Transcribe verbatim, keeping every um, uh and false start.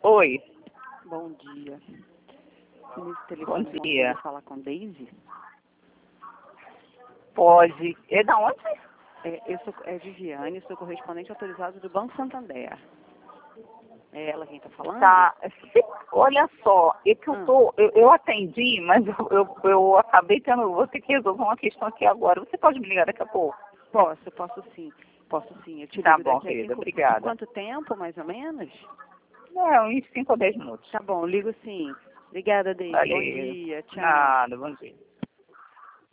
Oi. Bom dia. Nesse Bom telefone, dia. posso falar com Daisy? Pode. É da onde? É, eu sou é Viviane, sou correspondente autorizado do Banco Santander. É ela quem está falando? Tá. Se- olha só, é que eu Ah. tô. Eu, eu atendi, mas eu, eu, eu acabei tendo. Vou ter que resolver uma questão aqui agora. Você pode me ligar daqui a pouco? Posso, posso sim. Posso sim. Eu te Tá ligo bom, daqui a querida. cinco... Obrigada. Quanto tempo, mais ou menos? É, uns cinco ou dez minutos. Tá bom, ligo sim. Obrigada, Daisy. Bom Valeu. dia. Tchau. Nada, bom dia.